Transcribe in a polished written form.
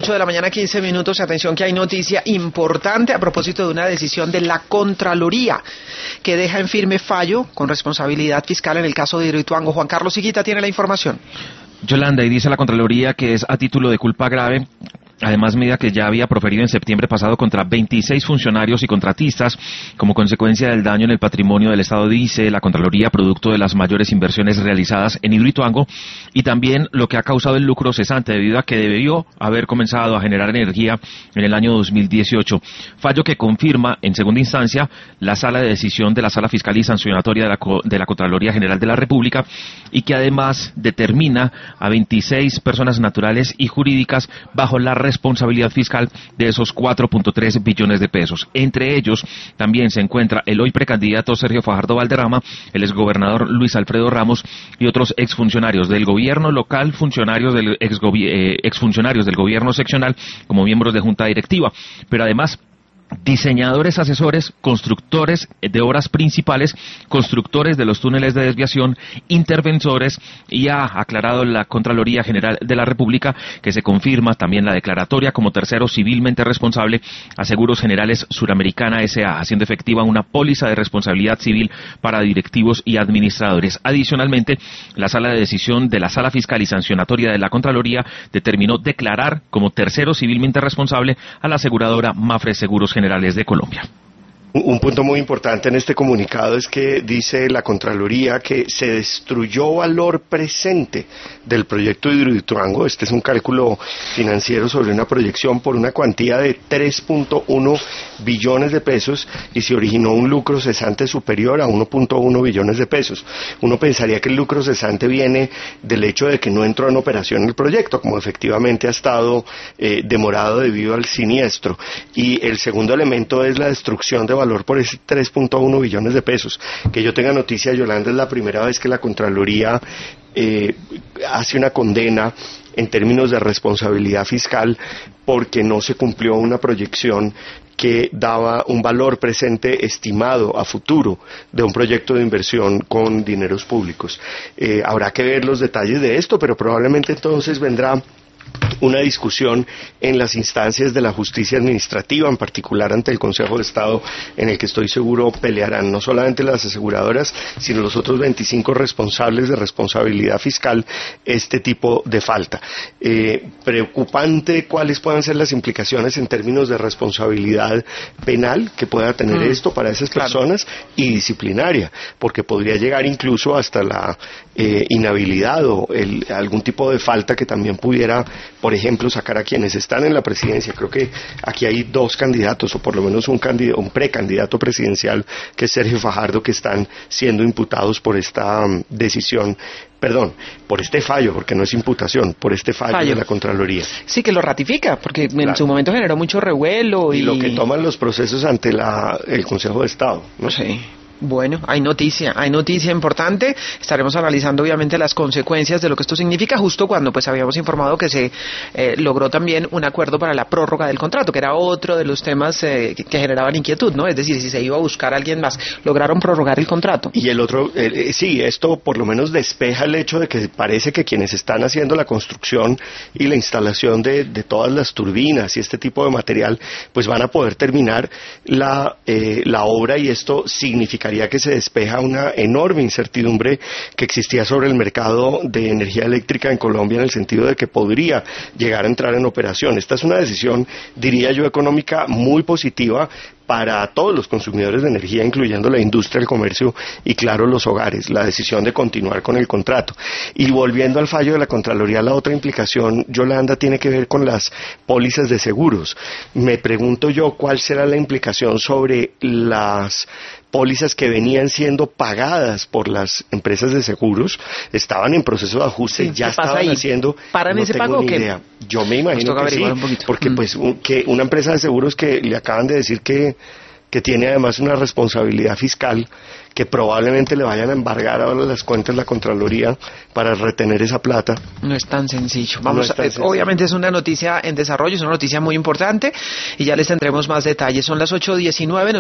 8 de la mañana, 15 minutos. Atención que hay noticia importante a propósito de una decisión de la Contraloría que deja en firme fallo con responsabilidad fiscal en el caso de Hidroituango. Juan Carlos Higuita tiene la información. Yolanda, y dice la Contraloría que es a título de culpa grave. Además, medida que ya había proferido en septiembre pasado contra 26 funcionarios y contratistas como consecuencia del daño en el patrimonio del Estado, dice la Contraloría, producto de las mayores inversiones realizadas en Hidroituango, y también lo que ha causado el lucro cesante debido a que debió haber comenzado a generar energía en el año 2018. Fallo que confirma en segunda instancia la sala de decisión de la Sala Fiscal y Sancionatoria de la Contraloría General de la República, y que además determina a 26 personas naturales y jurídicas bajo la responsabilidad fiscal de esos 4.3 billones de pesos. Entre ellos también se encuentra el hoy precandidato Sergio Fajardo Valderrama, el exgobernador Luis Alfredo Ramos y otros exfuncionarios del gobierno local, funcionarios del exfuncionarios del gobierno seccional como miembros de junta directiva, pero además diseñadores asesores, constructores de obras principales, constructores de los túneles de desviación, interventores, y ha aclarado la Contraloría General de la República que se confirma también la declaratoria como tercero civilmente responsable a Seguros Generales Suramericana S.A., haciendo efectiva una póliza de responsabilidad civil para directivos y administradores. Adicionalmente, la Sala de Decisión de la Sala Fiscal y Sancionatoria de la Contraloría determinó declarar como tercero civilmente responsable a la aseguradora Mapfre Seguros Generales de Colombia. Un punto muy importante en este comunicado es que dice la Contraloría que se destruyó valor presente del proyecto de Hidroituango. Este es un cálculo financiero sobre una proyección por una cuantía de 3.1 billones de pesos y se originó un lucro cesante superior a 1.1 billones de pesos. Uno pensaría que el lucro cesante viene del hecho de que no entró en operación el proyecto, como efectivamente ha estado demorado debido al siniestro. Y el segundo elemento es la destrucción de valor por ese 3.1 billones de pesos. Que yo tenga noticia, Yolanda, es la primera vez que la Contraloría hace una condena en términos de responsabilidad fiscal porque no se cumplió una proyección que daba un valor presente estimado a futuro de un proyecto de inversión con dineros públicos. Habrá que ver los detalles de esto, pero probablemente entonces vendrá una discusión en las instancias de la justicia administrativa, en particular ante el Consejo de Estado, en el que estoy seguro pelearán no solamente las aseguradoras, sino los otros 25 responsables de responsabilidad fiscal este tipo de falta. Preocupante cuáles puedan ser las implicaciones en términos de responsabilidad penal que pueda tener esto para esas personas y disciplinaria, porque podría llegar incluso hasta la inhabilidad o algún tipo de falta que también pudiera, por ejemplo, sacar a quienes están en la presidencia. Creo que aquí hay dos candidatos, o por lo menos un precandidato presidencial, que es Sergio Fajardo, que están siendo imputados por esta decisión, por este fallo, porque no es imputación, por este fallo de la Contraloría. Sí, que lo ratifica, porque en su momento generó mucho revuelo. Y lo que toman los procesos ante el Consejo de Estado, ¿no? Sí. Bueno, hay noticia importante. Estaremos analizando obviamente las consecuencias de lo que esto significa, justo cuando pues habíamos informado que se logró también un acuerdo para la prórroga del contrato, que era otro de los temas que generaban inquietud, ¿no? Es decir, si se iba a buscar a alguien más, lograron prorrogar el contrato. Y el otro, sí, esto por lo menos despeja el hecho de que parece que quienes están haciendo la construcción y la instalación de todas las turbinas y este tipo de material, pues van a poder terminar la obra, y esto significaría que se despeja una enorme incertidumbre que existía sobre el mercado de energía eléctrica en Colombia, en el sentido de que podría llegar a entrar en operación. Esta es una decisión, diría yo, económica muy positiva para todos los consumidores de energía, incluyendo la industria, el comercio y, claro, los hogares, la decisión de continuar con el contrato. Y volviendo al fallo de la Contraloría, la otra implicación, Yolanda, tiene que ver con las pólizas de seguros. Me pregunto yo cuál será la implicación sobre las pólizas que venían siendo pagadas por las empresas de seguros, estaban en proceso de ajuste, ya estaban haciendo... ¿Paran ese pago o qué? Yo me imagino que sí, porque pues que una empresa de seguros que le acaban de decir que tiene además una responsabilidad fiscal, que probablemente le vayan a embargar ahora las cuentas de la Contraloría para retener esa plata. No es tan sencillo. Obviamente es una noticia en desarrollo, es una noticia muy importante y ya les tendremos más detalles. Son las 8:19.